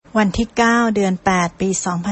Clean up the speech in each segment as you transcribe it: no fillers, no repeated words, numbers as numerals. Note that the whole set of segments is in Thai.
วันที่ 9 เดือน 8 ปี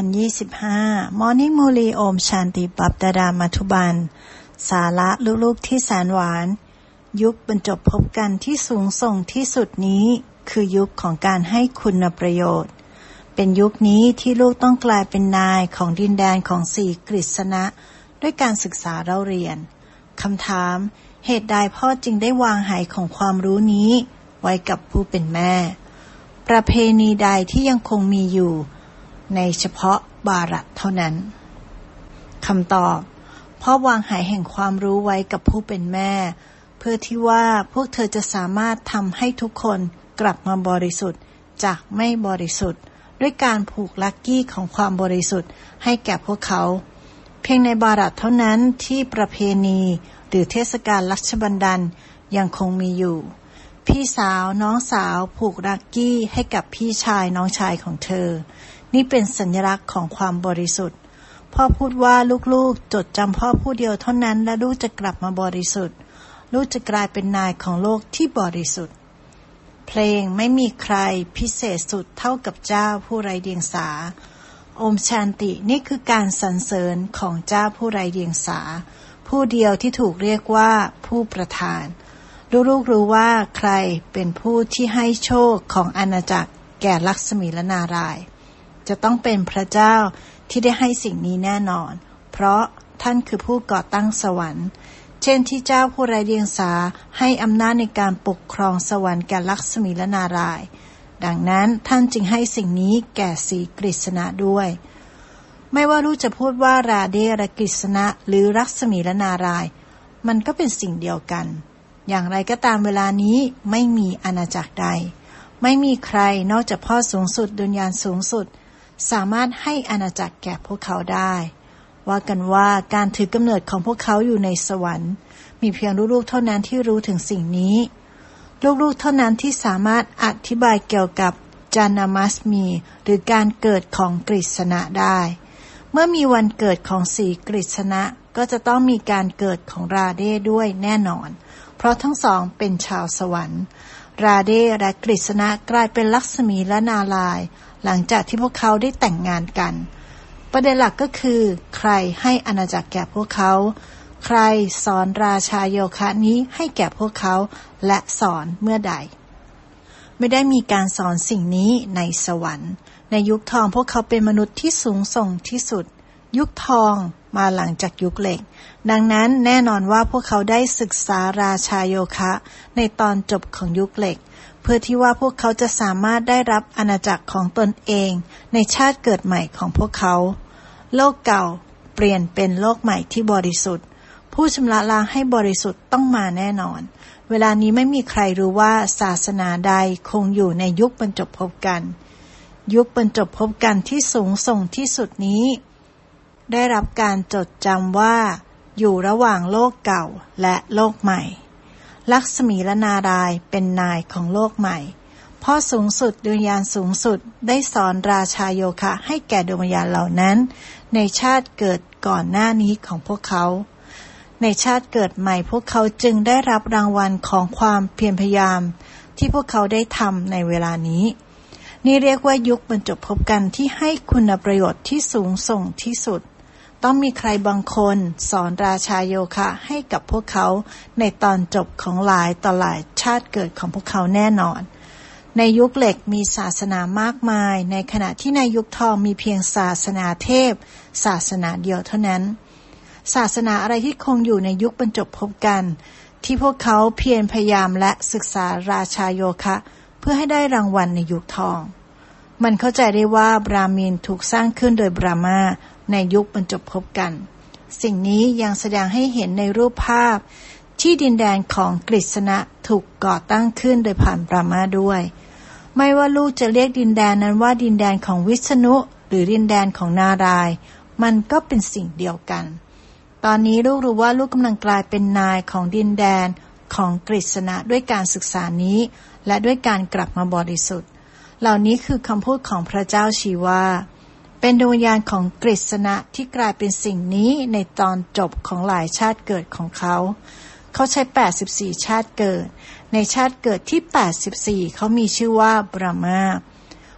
2025 Morning Murli โอมชานติบัพดาดามัทุบันสาระลูกๆที่แสนหวานยุคบรรจบพบกันที่สูงส่งที่สุดนี้คือยุคของการให้คุณประโยชน์เป็นยุคนี้ที่ลูกต้องกลายเป็นนายของดินแดนของสี่กฤษณะด้วยการศึกษาเล่าเรียนคำถามเหตุใดพ่อจึงได้วางไหของความรู้นี้ไว้กับผู้เป็นแม่ประเพณีใดที่ยังคงมีอยู่ในเฉพาะบารัตเท่านั้นคำตอบพ่อวางไหแห่งความรู้ไว้กับผู้เป็นแม่เพื่อที่ว่าพวกเธอจะสามารถทำให้ทุกคนกลับมาบริสุทธิ์จากไม่บริสุทธิ์ด้วยการผูกลัคกี้ของความบริสุทธิ์ให้แก่พวกเขาเพียงในบารัตเท่านั้นที่ประเพณีหรือเทศกาลรัชบันดาลยังคงมีอยู่พี่สาวน้องสาวผูกลัคกี้ให้กับพี่ชายน้องชายของเธอนี่เป็นสัญลักษณ์ของความบริสุทธิ์พ่อพูดว่าลูกๆจดจำพ่อผู้เดียวเท่านั้นและลูกจะกลับมาบริสุทธิ์ลูกจะกลายเป็นนายของโลกที่บริสุทธิ์เพลงไม่มีใครพิเศษสุดเท่ากับเจ้าผู้ไร้เดียงสาโอมชานตินี่คือการสรรเสริญของเจ้าผู้ไร้เดียงสาผู้เดียวที่ถูกเรียกว่าผู้ประทานลูกๆรู้ว่าใครเป็นผู้ที่ให้โชคของอาณาจักรแก่ลักษมีและนารายณ์จะต้องเป็นพระเจ้าที่ได้ให้สิ่งนี้แน่นอนเพราะท่านคือผู้ก่อตั้งสวรรค์เช่นที่เจ้าผู้ไร้เดียงสาให้อำนาจในการปกครองสวรรค์แก่ลักษมีและนารายณ์ดังนั้นท่านจึงให้สิ่งนี้แก่สีกฤษณะด้วยไม่ว่าลูกจะพูดว่าราเดและกฤษณะหรือลักษมีและนารายณ์มันก็เป็นสิ่งเดียวกันอย่างไรก็ตามเวลานี้ไม่มีอาณาจักรใดไม่มีใครนอกจากพ่อสูงสุดดุลยานสูงสุดสามารถให้อาณาจักรแก่พวกเขาได้ว่ากันว่าการถือกำเนิดของพวกเขาอยู่ในสวรรค์มีเพียงลูกๆเท่านั้นที่รู้ถึงสิ่งนี้ลูกๆเท่านั้นที่สามารถอธิบายเกี่ยวกับจานามัสมีหรือการเกิดของกฤษณะได้เมื่อมีวันเกิดของสีกฤษณะก็จะต้องมีการเกิดของราเดด้วยแน่นอนเพราะทั้งสองเป็นชาวสวรรค์ราเดและกฤษณะกลายเป็นลักษมีและนารายณ์หลังจากที่พวกเขาได้แต่งงานกันประเด็นหลักก็คือใครให้อาณาจักรแก่พวกเขาใครสอนราชาโยคะนี้ให้แก่พวกเขาและสอนเมื่อใดไม่ได้มีการสอนสิ่งนี้ในสวรรค์ในยุคทองพวกเขาเป็นมนุษย์ที่สูงส่งที่สุดยุคทองมาหลังจากยุคเหล็กดังนั้นแน่นอนว่าพวกเขาได้ศึกษาราชาโยคะในตอนจบของยุคเหล็กเพื่อที่ว่าพวกเขาจะสามารถได้รับอาณาจักรของตนเองในชาติเกิดใหม่ของพวกเขาโลกเก่าเปลี่ยนเป็นโลกใหม่ที่บริสุทธิ์ผู้ชำระล้างให้บริสุทธิ์ต้องมาแน่นอนเวลานี้ไม่มีใครรู้ว่าศาสนาใดคงอยู่ในยุคบรรจบพบกันยุคบรรจบพบกันที่สูงส่งที่สุดนี้ได้รับการจดจำว่าอยู่ระหว่างโลกเก่าและโลกใหม่ลักษมีและนารายณ์เป็นนายของโลกใหม่พ่อสูงสุดดวงวิญญาณสูงสุดได้สอนราชาโยคะให้แก่ดวงวิญญาณเหล่านั้นในชาติเกิดก่อนหน้านี้ของพวกเขาในชาติเกิดใหม่พวกเขาจึงได้รับรางวัลของความเพียรพยายามที่พวกเขาได้ทำในเวลานี้นี่เรียกว่ายุคบรรจบพบกันที่ให้คุณประโยชน์ที่สูงส่งที่สุดต้องมีใครบางคนสอนราชาโยคะให้กับพวกเขาในตอนจบของหลายต่อหลายชาติเกิดของพวกเขาแน่นอนในยุคเหล็กมีศาสนามากมายในขณะที่ในยุคทองมีเพียงศาสนาเทพศาสนาเดียวเท่านั้นศาสนาอะไรที่คงอยู่ในยุคบรรจบพบกันที่พวกเขาเพียรพยายามและศึกษาราชาโยคะเพื่อให้ได้รางวัลในยุคทองมันเข้าใจได้ว่าบราหมินถูกสร้างขึ้นโดยบราหมาในยุคบรรจบพบกันสิ่งนี้ยังแสดงให้เห็นในรูปภาพที่ดินแดนของกฤษณะถูกก่อตั้งขึ้นโดยผ่านบราหมาด้วยไม่ว่าลูกจะเรียกดินแดนนั้นว่าดินแดนของวิษณุหรือดินแดนของนารายณ์มันก็เป็นสิ่งเดียวกันตอนนี้ลูกรู้ว่าลูกกำลังกลายเป็นนายของดินแดนของกฤษณะด้วยการศึกษานี้และด้วยการกลับมาบริสุทธิ์เหล่านี้คือคำพูดของพระเจ้าชีวาเป็นดวงวิญญาณของกฤษณะที่กลายเป็นสิ่งนี้ในตอนจบของหลายชาติเกิดของเขาใช้84ชาติเกิดในชาติเกิดที่84เขามีชื่อว่าบราหมา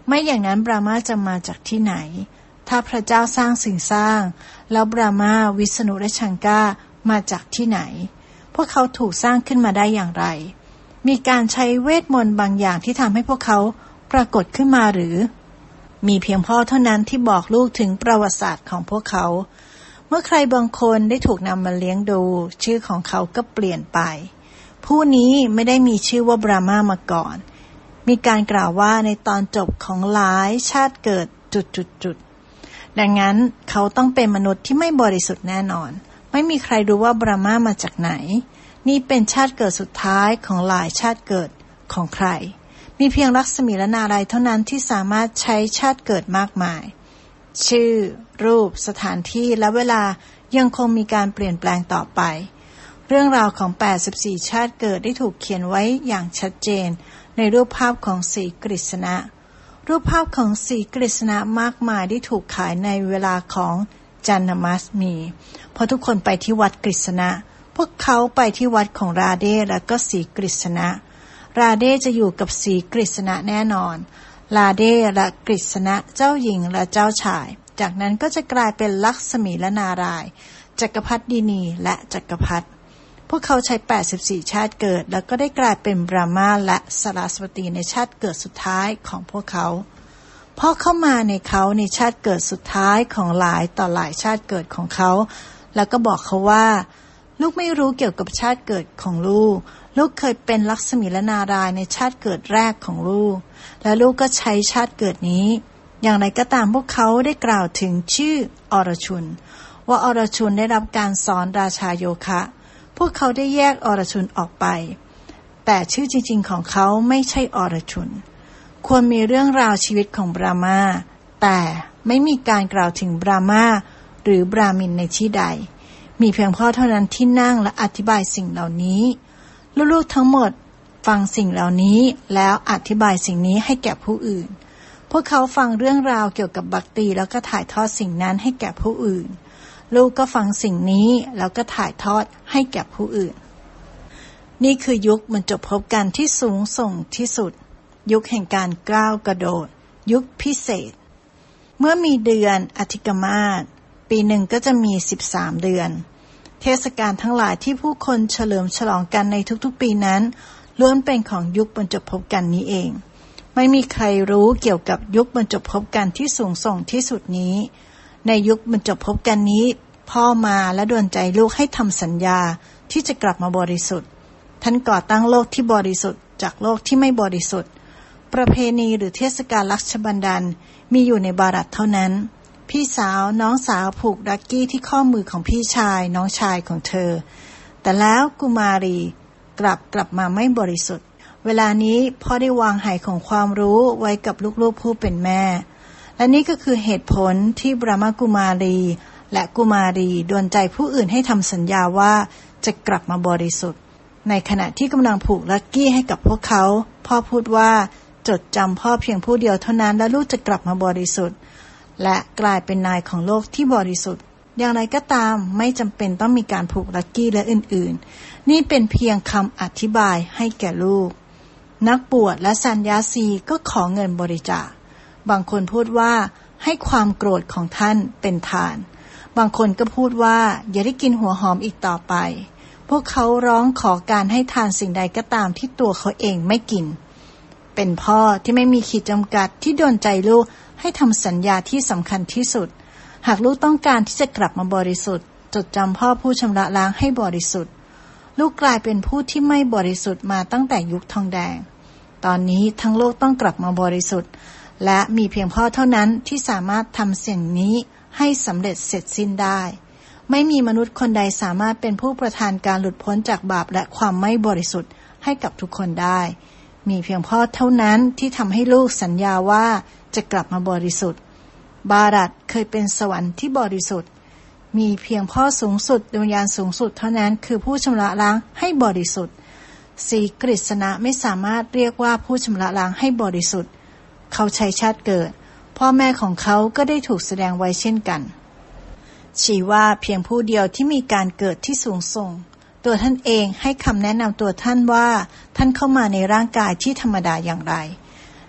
ไม่อย่างนั้นบรามาจะมาจากที่ไหนถ้าพระเจ้าสร้างสิ่งสร้างแล้วบรามาวิษณุและชังกามาจากที่ไหนพวกเขาถูกสร้างขึ้นมาได้อย่างไรมีการใช้เวทมนต์บางอย่างที่ทำให้พวกเขาปรากฏขึ้นมาหรือมีเพียงพ่อเท่านั้นที่บอกลูกถึงประวัติศาสตร์ของพวกเขาเมื่อใครบางคนได้ถูกนำมาเลี้ยงดูชื่อของเขาก็เปลี่ยนไปผู้นี้ไม่ได้มีชื่อว่าบรามามาก่อนมีการกล่าวว่าในตอนจบของหลายชาติเกิดจุดดังนั้นเขาต้องเป็นมนุษย์ที่ไม่บริสุทธิ์แน่นอนไม่มีใครรู้ว่าบรามามาจากไหนนี่เป็นชาติเกิดสุดท้ายของหลายชาติเกิดของใครมีเพียงลักษมีและนารายณ์เท่านั้นที่สามารถใช้ชาติเกิดมากมายชื่อรูปสถานที่และเวลายังคงมีการเปลี่ยนแปลงต่อไปเรื่องราวของ84ชาติเกิดได้ถูกเขียนไว้อย่างชัดเจนในรูปภาพของสีกฤษณะรูปภาพของสีกฤษณะมากมายได้ถูกขายในเวลาของจันทมัสมีเพราะทุกคนไปที่วัดกฤษณะพวกเขาไปที่วัดของราเดและก็สีกฤษณะราเดจะอยู่กับสีกฤษณะแน่นอนราเดและกฤษณะเจ้าหญิงและเจ้าชายจากนั้นก็จะกลายเป็นลักษมีและนารายณ์จักรพรรดินีและจักรพรรดิพวกเขาใช้84ชาติเกิดแล้วก็ได้กลายเป็นบรามาและสารสวตีในชาติเกิดสุดท้ายของพวกเขาพอเข้ามาในเขาในชาติเกิดสุดท้ายของหลายต่อหลายชาติเกิดของเขาแล้วก็บอกเขาว่าลูกไม่รู้เกี่ยวกับชาติเกิดของลูกเคยเป็นลักษมีและนารายณ์ในชาติเกิดแรกของลูกและลูกก็ใช้ชาติเกิดนี้อย่างไรก็ตามพวกเขาได้กล่าวถึงชื่ออรชุนว่าอรชุนได้รับการสอนราชาโยคะพวกเขาได้แยกอรชุนออกไปแต่ชื่อจริงๆของเขาไม่ใช่อรชุนควรมีเรื่องราวชีวิตของบรามาแต่ไม่มีการกล่าวถึงบรามาหรือบรามินในที่ใดมีเพียงพ่อเท่านั้นที่นั่งและอธิบายสิ่งเหล่านี้ลูกๆทั้งหมดฟังสิ่งเหล่านี้แล้วอธิบายสิ่งนี้ให้แก่ผู้อื่นพวกเขาฟังเรื่องราวเกี่ยวกับบัคติแล้วก็ถ่ายทอดสิ่งนั้นให้แก่ผู้อื่นลูกก็ฟังสิ่งนี้แล้วก็ถ่ายทอดให้แก่ผู้อื่นนี่คือยุคบรรจบพบกันที่สูงส่งที่สุดยุคแห่งการก้าวกระโดดยุคพิเศษเมื่อมีเดือนอธิกมาสปีหนึ่งก็จะมี13เดือนเทศกาลทั้งหลายที่ผู้คนเฉลิมฉลองกันในทุกๆปีนั้นล้วนเป็นของยุคบรรจบพบกันนี้เองไม่มีใครรู้เกี่ยวกับยุคบรรจบพบกันที่สูงส่งที่สุดนี้ในยุคบรรจบพบกันนี้พ่อมาและดลใจลูกให้ทำสัญญาที่จะกลับมาบริสุทธิ์ท่านก่อตั้งโลกที่บริสุทธิ์จากโลกที่ไม่บริสุทธิ์ประเพณีหรือเทศกาลลักชบันดันมีอยู่ในบารัตเท่านั้นพี่สาวน้องสาวผูกรักกี้ที่ข้อมือของพี่ชายน้องชายของเธอแต่แล้วกุมารีกลับมาไม่บริสุทธิ์เวลานี้พ่อได้วางไหของความรู้ไว้กับลูกๆผู้เป็นแม่และนี่ก็คือเหตุผลที่บรามกุมารีและกุมารีดลใจผู้อื่นให้ทำสัญญาว่าจะกลับมาบริสุทธิ์ในขณะที่กำลังผูกลักกี้ให้กับพวกเขาพ่อพูดว่าจดจำพ่อเพียงผู้เดียวเท่านั้นและลูกจะกลับมาบริสุทธิ์และกลายเป็นนายของโลกที่บริสุทธิ์อย่างไรก็ตามไม่จำเป็นต้องมีการผูกลักกี้และอื่นๆนี่เป็นเพียงคำอธิบายให้แก่ลูกนักบวชและสัญญาสีก็ขอเงินบริจาคบางคนพูดว่าให้ความโกรธของท่านเป็นทานบางคนก็พูดว่าอย่าได้กินหัวหอมอีกต่อไปพวกเขาร้องขอการให้ทานสิ่งใดก็ตามที่ตัวเขาเองไม่กินเป็นพ่อที่ไม่มีขีดจำกัดที่ดลใจลูกให้ทำสัญญาที่สำคัญที่สุดหากลูกต้องการที่จะกลับมาบริสุทธิ์จดจำพ่อผู้ชำระล้างให้บริสุทธิ์ลูกกลายเป็นผู้ที่ไม่บริสุทธิ์มาตั้งแต่ยุคทองแดงตอนนี้ทั้งโลกต้องกลับมาบริสุทธิ์และมีเพียงพ่อเท่านั้นที่สามารถทำสิ่งนี้ให้สำเร็จเสร็จสิ้นได้ไม่มีมนุษย์คนใดสามารถเป็นผู้ประทานการหลุดพ้นจากบาปและความไม่บริสุทธิ์ให้กับทุกคนได้มีเพียงพ่อเท่านั้นที่ทำให้ลูกสัญญาว่าจะกลับมาบริสุทธิ์บารัตเคยเป็นสวรรค์ที่บริสุทธิ์มีเพียงพ่อสูงสุดดวงวิญญาณสูงสุดเท่านั้นคือผู้ชำระล้างให้บริสุทธิ์สีกฤษณะไม่สามารถเรียกว่าผู้ชำระล้างให้บริสุทธิ์เขาใช้ชาติเกิดพ่อแม่ของเขาก็ได้ถูกแสดงไว้เช่นกันชีว่าเพียงผู้เดียวที่มีการเกิดที่สูงส่งตัวท่านเองให้คำแนะนำตัวท่านว่าท่านเข้ามาในร่างกายที่ธรรมดาอย่างไร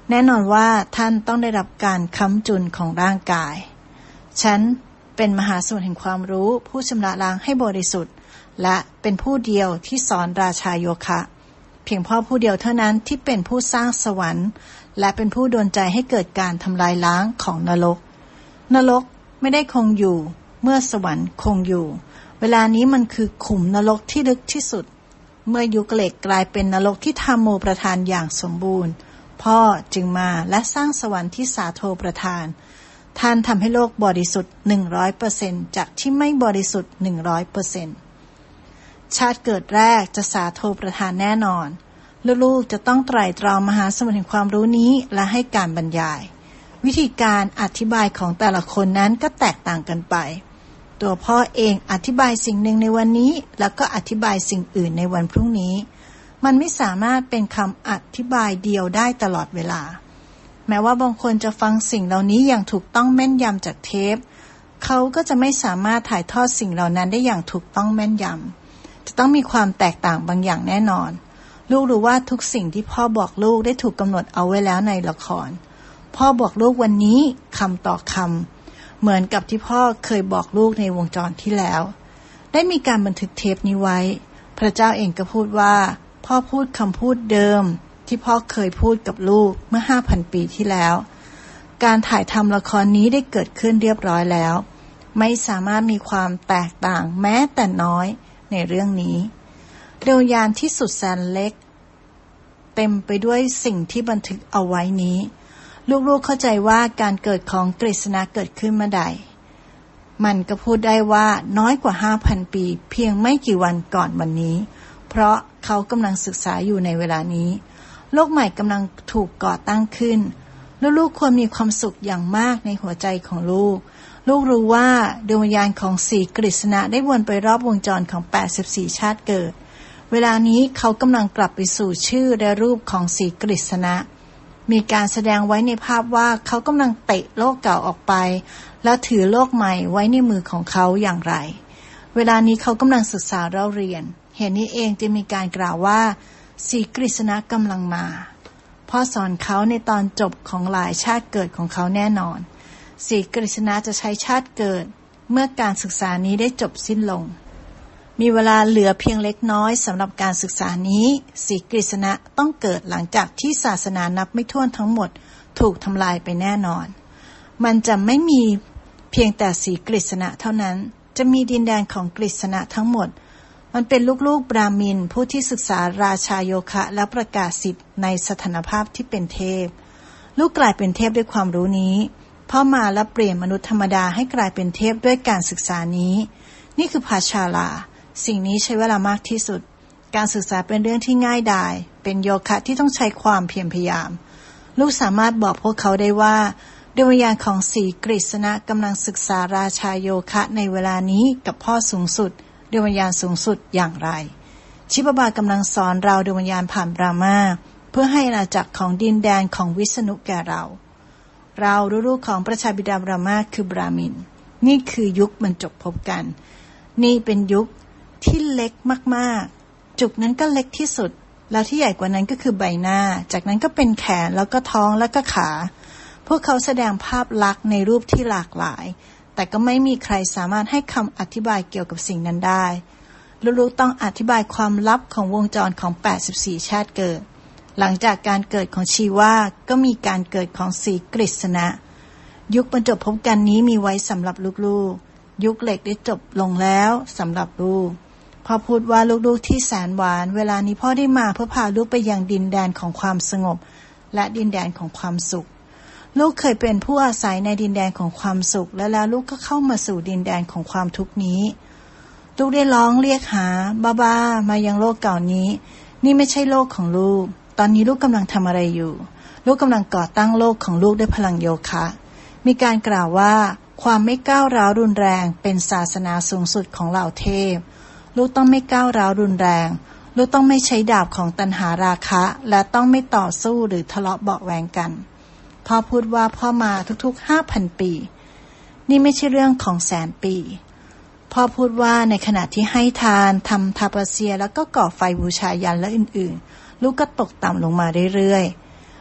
แน่นอนว่าท่านต้องได้รับการค้ำจุนของร่างกายฉันเป็นมหาสมุทรแห่งความรู้ผู้ชำระล้างให้บริสุทธิ์และเป็นผู้เดียวที่สอนราชาโยคะเพียงพ่อผู้เดียวเท่านั้นที่เป็นผู้สร้างสวรรค์และเป็นผู้ดลใจให้เกิดการทำลายล้างของนรกไม่ได้คงอยู่เมื่อสวรรค์คงอยู่เวลานี้มันคือขุมนรกที่ลึกที่สุดเมื่อยุคเหล็กกลายเป็นนรกที่ธรรมโมประทานอย่างสมบูรณ์พ่อจึงมาและสร้างสวรรค์ที่สาโทประทานท่านทำให้โลกบริสุทธิ์ 100% จากที่ไม่บริสุทธิ์ 100% ชาติเกิดแรกจะสาโทประทานแน่นอนลูกๆจะต้องไตร่ตรองมหาสมุทรแห่งความรู้นี้และให้การบรรยายวิธีการอธิบายของแต่ละคนนั้นก็แตกต่างกันไปตัวพ่อเองอธิบายสิ่งหนึ่งในวันนี้แล้วก็อธิบายสิ่งอื่นในวันพรุ่งนี้มันไม่สามารถเป็นคำอธิบายเดียวได้ตลอดเวลาแม้ว่าบางคนจะฟังสิ่งเหล่านี้อย่างถูกต้องแม่นยำจากเทปเขาก็จะไม่สามารถถ่ายทอดสิ่งเหล่านั้นได้อย่างถูกต้องแม่นยำจะต้องมีความแตกต่างบางอย่างแน่นอนลูกรู้ว่าทุกสิ่งที่พ่อบอกลูกได้ถูกกำหนดเอาไว้แล้วในละครพ่อบอกลูกวันนี้คำต่อคำเหมือนกับที่พ่อเคยบอกลูกในวงจรที่แล้วได้มีการบันทึกเทปนี้ไว้พระเจ้าเองก็พูดว่าพ่อพูดคำพูดเดิมที่พ่อเคยพูดกับลูกเมื่อ 5,000 ปีที่แล้วการถ่ายทำละครนี้ได้เกิดขึ้นเรียบร้อยแล้วไม่สามารถมีความแตกต่างแม้แต่น้อยในเรื่องนี้ดวงวิญญาณที่สุดแสนเล็กเต็มไปด้วยสิ่งที่บันทึกเอาไว้นี้ลูกๆเข้าใจว่าการเกิดของกฤษณะเกิดขึ้นเมื่อใดมันก็พูดได้ว่าน้อยกว่า 5,000 ปีเพียงไม่กี่วันก่อนวันนี้เพราะเขากำลังศึกษาอยู่ในเวลานี้โลกใหม่กำลังถูกก่อตั้งขึ้นลูกๆควรมีความสุขอย่างมากในหัวใจของลูกรู้ว่าดวงวิญญาณของสีกฤษณะได้วนไปรอบวงจรของ84ชาติเกิดเวลานี้เขากำลังกลับไปสู่ชื่อและรูปของสีกฤษณะมีการแสดงไว้ในภาพว่าเขากำลังเตะโลกเก่าออกไปแล้วถือโลกใหม่ไว้ในมือของเขาอย่างไรเวลานี้เขากำลังศึกษาเราเรียนเหตุนี้เองจึงมีการกล่าวว่าสีกฤษณะกำลังมาพ่อสอนเขาในตอนจบของหลายชาติเกิดของเขาแน่นอนสีกฤษณะจะใช้ชาติเกิดเมื่อการศึกษานี้ได้จบสิ้นลงมีเวลาเหลือเพียงเล็กน้อยสำหรับการศึกษานี้สีกฤษณะต้องเกิดหลังจากที่ศาสนานับไม่ถ้วนทั้งหมดถูกทำลายไปแน่นอนมันจะไม่มีเพียงแต่สีกฤษณะเท่านั้นจะมีดินแดนของกฤษณะทั้งหมดมันเป็นลูกๆบราหมินผู้ที่ศึกษาราชาโยคะและประกาศสิทธิ์ในสถานภาพที่เป็นเทพลูกกลายเป็นเทพด้วยความรู้นี้พ่อมาและเปลี่ยนมนุษย์ธรรมดาให้กลายเป็นเทพด้วยการศึกษานี้นี่คือภาชาลาสิ่งนี้ใช้เวลามากที่สุดการศึกษาเป็นเรื่องที่ง่ายดายเป็นโยคะที่ต้องใช้ความเพียรพยายามลูกสามารถบอกพวกเขาได้ว่าดวงวิญญาณของสีกฤษณะกำลังศึกษาราชาโยคะในเวลานี้กับพ่อสูงสุดดวงวิญญาณสูงสุดอย่างไรชิบะบากำลังสอนเราดวงวิญญาณผ่านบรามาเพื่อให้อาณาจักรของดินแดนของวิษณุแก่เราลูกๆของพระชาบิดาบรามาคือบราหมินนี่คือยุคบรรจบพบกันนี่เป็นยุคที่เล็กมากๆจุกนั้นก็เล็กที่สุดแล้วที่ใหญ่กว่านั้นก็คือใบหน้าจากนั้นก็เป็นแขนแล้วก็ท้องแล้วก็ขาพวกเขาแสดงภาพลักษณ์ในรูปที่หลากหลายแต่ก็ไม่มีใครสามารถให้คำอธิบายเกี่ยวกับสิ่งนั้นได้ลูกๆต้องอธิบายความลับของวงจรของ84ชาติเกิดหลังจากการเกิดของชีวาก็มีการเกิดของสีกฤษณะยุคบรรจบพบกันนี้มีไว้สำหรับลูกๆยุคเหล็กได้จบลงแล้วสำหรับลูกพ่อพูดว่าลูกๆที่แสนหวานเวลานี้พ่อได้มาเพื่อพาลูกไปยังดินแดนของความสงบและดินแดนของความสุขลูกเคยเป็นผู้อาศัยในดินแดนของความสุขแล้วลูกก็เข้ามาสู่ดินแดนของความทุกข์นี้ลูกได้ร้องเรียกหาบ้ามายังโลกเก่านี้นี่ไม่ใช่โลกของลูกตอนนี้ลูกกำลังทำอะไรอยู่ลูกกำลังก่อตั้งโลกของลูกด้วยพลังโยคะมีการกล่าวว่าความไม่ก้าวร้าวรุนแรงเป็นศาสนาสูงสุดของเหล่าเทพลูกต้องไม่ก้าวร้าวรุนแรงลูกต้องไม่ใช้ดาบของตัณหาราคะและต้องไม่ต่อสู้หรือทะเลาะเบาะแว้งกันพ่อพูดว่าพ่อมาทุกๆ 5,000 ปีนี่ไม่ใช่เรื่องของแสนปีพ่อพูดว่าในขณะที่ให้ทานทำทาปาเซียแล้วก็ก่อไฟบูชายันและอื่นๆลูกก็ตกต่ำลงมาเรื่อยๆ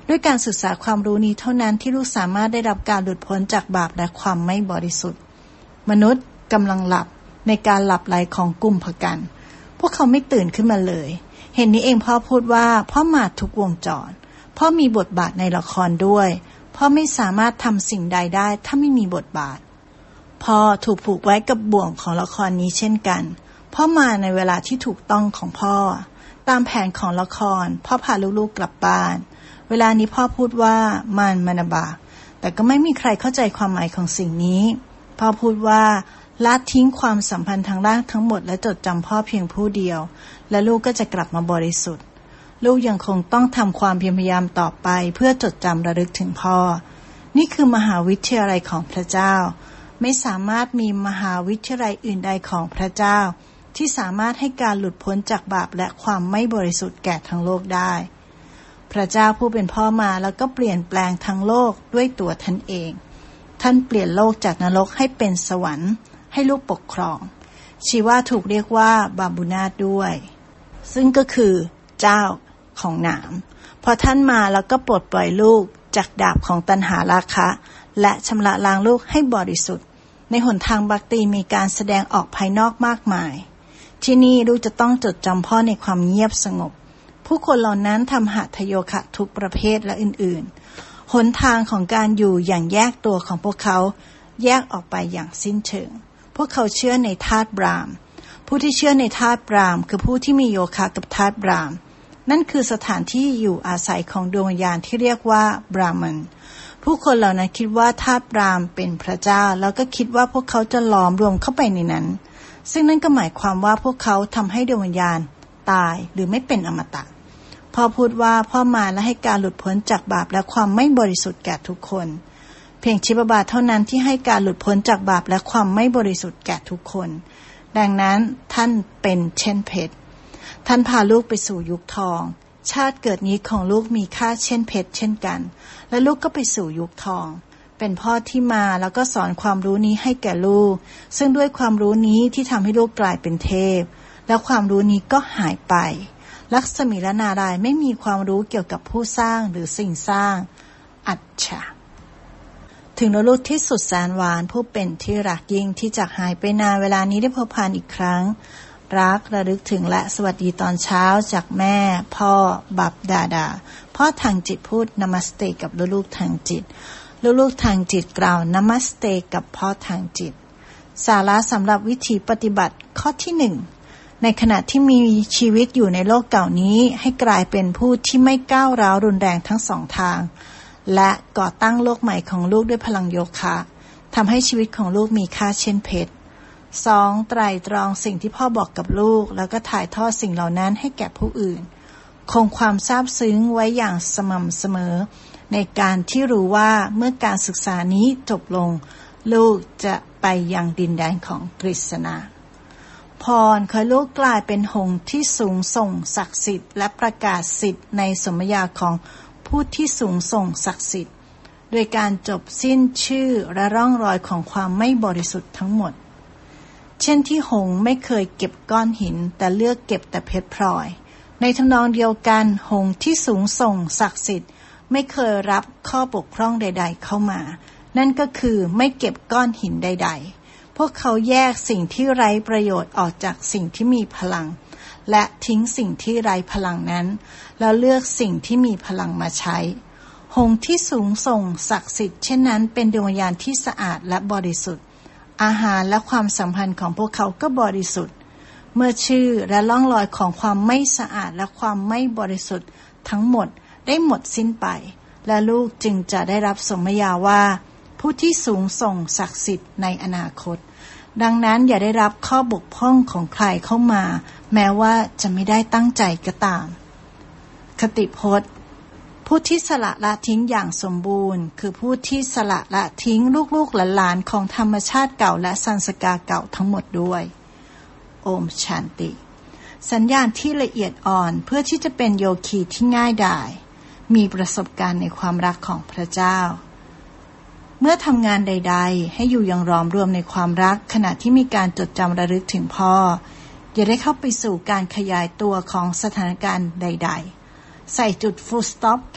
ด้วยการศึกษาความรู้นี้เท่านั้นที่ลูกสามารถได้รับการหลุดพ้นจากบาปและความไม่บริสุทธิ์มนุษย์กำลังหลับในการหลับไหลของกุมภกันพวกเขาไม่ตื่นขึ้นมาเลยเห็นนี้เองพ่อพูดว่าพ่อมาทุกวงจรพ่อมีบทบาทในละครด้วยพ่อไม่สามารถทำสิ่งใดได้ถ้าไม่มีบทบาทพ่อถูกผูกไว้กับบ่วงของละครนี้เช่นกันพ่อมาในเวลาที่ถูกต้องของพ่อตามแผนของละครพ่อพาลูกๆกลับบ้านเวลานี้พ่อพูดว่ามันบาปแต่ก็ไม่มีใครเข้าใจความหมายของสิ่งนี้พ่อพูดว่าละทิ้งความสัมพันธ์ทางร่างทั้งหมดและจดจำพ่อเพียงผู้เดียวและลูกก็จะกลับมาบริสุทธิ์ลูกยังคงต้องทำความเพียรพยายามต่อไปเพื่อจดจำระลึกถึงพ่อนี่คือมหาวิทยาลัยของพระเจ้าไม่สามารถมีมหาวิทยาลัยอื่นใดของพระเจ้าที่สามารถให้การหลุดพ้นจากบาปและความไม่บริสุทธิ์แก่ทั้งโลกได้พระเจ้าผู้เป็นพ่อมาแล้วก็เปลี่ยนแปลงทั้งโลกด้วยตัวท่านเองท่านเปลี่ยนโลกจากนรกให้เป็นสวรรค์ให้ลูกปกครองชีวาถูกเรียกว่าบาบูนาดด้วยซึ่งก็คือเจ้าของหนามพอท่านมาแล้วก็ปลดปล่อยลูกจากดาบของตัณหาราคะและชำระล้างลูกให้บริสุทธิ์ในหนทางบัพติมีการแสดงออกภายนอกมากมายที่นี่ลูกจะต้องจดจำพ่อในความเงียบสงบผู้คนเหล่านั้นทำหัตถโยคะทุกประเภทและอื่นๆหนทางของการอยู่อย่างแยกตัวของพวกเขาแยกออกไปอย่างสิ้นเชิงพวกเขาเชื่อในธาตุบรามผู้ที่เชื่อในธาตุบรามคือผู้ที่มีโยคะกับธาตุบรามนั่นคือสถานที่อยู่อาศัยของดวงวิญญาณที่เรียกว่าบราหมณ์ผู้คนเหล่านั้นคิดว่าธาตุบรามเป็นพระเจ้าแล้วก็คิดว่าพวกเขาจะล้อมรวมเข้าไปในนั้นซึ่งนั่นก็หมายความว่าพวกเขาทำให้ดวงวิญญาณตายหรือไม่เป็นอมตะพ่อพูดว่าพ่อมาและให้การหลุดพ้นจากบาปและความไม่บริสุทธิ์แก่ทุกคนเพียงชิบาบาเท่านั้นที่ให้การหลุดพ้นจากบาปและความไม่บริสุทธิ์แก่ทุกคนดังนั้นท่านเป็นเช่นเพชรท่านพาลูกไปสู่ยุคทองชาติเกิดนี้ของลูกมีค่าเช่นเพชรเช่นกันและลูกก็ไปสู่ยุคทองเป็นพ่อที่มาแล้วก็สอนความรู้นี้ให้แก่ลูกซึ่งด้วยความรู้นี้ที่ทำให้ลูกกลายเป็นเทพและความรู้นี้ก็หายไปลักษมีและนารายณ์ไม่มีความรู้เกี่ยวกับผู้สร้างหรือสิ่งสร้างอัจฉริถึงลูกที่สุดแสนหวานผู้เป็นที่รักยิ่งที่จากหายไปนานเวลานี้ได้พบผ่านอีกครั้งรักระลึกถึงและสวัสดีตอนเช้าจากแม่พ่อบับดาพ่อทางจิตพูดนามัสเตกับลูกทางจิตลูกทางจิตกล่าวนามัสเตกับพ่อทางจิตสาระสำหรับวิธีปฏิบัติข้อที่1ในขณะที่มีชีวิตอยู่ในโลกเก่านี้ให้กลายเป็นผู้ที่ไม่ก้าวร้าวรุนแรงทั้งสองทางและก่อตั้งโลกใหม่ของลูกด้วยพลังโยคะทำให้ชีวิตของลูกมีค่าเช่นเพชร 2. ไตร่ตรองสิ่งที่พ่อบอกกับลูกแล้วก็ถ่ายทอดสิ่งเหล่านั้นให้แก่ผู้อื่นคงความซาบซึ้งไว้อย่างสม่ำเสมอในการที่รู้ว่าเมื่อการศึกษานี้จบลงลูกจะไปยังดินแดนของกฤษณาพรขอลูกกลายเป็นหงส์ที่สูงส่งศักดิ์สิทธิ์และประกาศสิทธิ์ในสมญาของผู้ที่สูงส่งศักดิ์สิทธิ์โดยการจบสิ้นชื่อและร่องรอยของความไม่บริสุทธิ์ทั้งหมดเช่นที่หงส์ไม่เคยเก็บก้อนหินแต่เลือกเก็บแต่เพชรพลอยในทำนองเดียวกันหงส์ที่สูงส่งศักดิ์สิทธิ์ไม่เคยรับข้อบกพร่องใดๆเข้ามานั่นก็คือไม่เก็บก้อนหินใดๆพวกเขาแยกสิ่งที่ไร้ประโยชน์ออกจากสิ่งที่มีพลังและทิ้งสิ่งที่ไร้พลังนั้นแล้วเลือกสิ่งที่มีพลังมาใช้หงส์ที่สูงส่งศักดิ์สิทธิ์เช่นนั้นเป็นดวงวิญญาณที่สะอาดและบริสุทธิ์อาหารและความสัมพันธ์ของพวกเขาก็บริสุทธิ์เมื่อชื่อและร่องรอยของความไม่สะอาดและความไม่บริสุทธิ์ทั้งหมดได้หมดสิ้นไปและลูกจึงจะได้รับสมญาว่าผู้ที่สูงส่งศักดิ์สิทธิ์ในอนาคตดังนั้นอย่าได้รับข้อบกพร่องของใครเข้ามาแม้ว่าจะไม่ได้ตั้งใจก็ตามคติพจน์ผู้ที่สละละทิ้งอย่างสมบูรณ์คือผู้ที่สละละทิ้งลูกๆหลานๆของธรรมชาติเก่าและสันสกาเก่าทั้งหมดด้วยโอมชันติสัญญาณที่ละเอียดอ่อนเพื่อที่จะเป็นโยคีที่ง่ายดายมีประสบการณ์ในความรักของพระเจ้าเมื่อทำงานใดๆให้อยู่อย่างล้อมรวมในความรักขณะที่มีการจดจำระลึกถึงพ่ออย่าได้เข้าไปสู่การขยายตัวของสถานการณ์ใดๆใส่จุด full stop กับ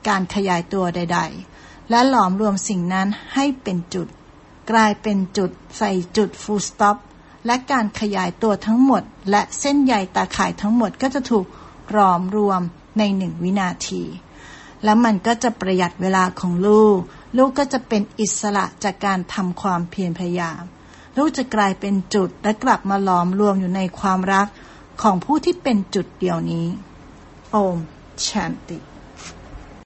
การขยายตัวใดๆและหลอมรวมสิ่งนั้นให้เป็นจุดกลายเป็นจุดใส่จุด full stop และการขยายตัวทั้งหมดและเส้นใยตาข่ายทั้งหมดก็จะถูกหลอมรวมใน1 วินาทีแล้วมันก็จะประหยัดเวลาของลูกก็จะเป็นอิสระจากการทำความเพียรพยายามลูกจะกลายเป็นจุดและกลับมาหลอมรวมอยู่ในความรักของผู้ที่เป็นจุดเดียวนี้โอมชันติ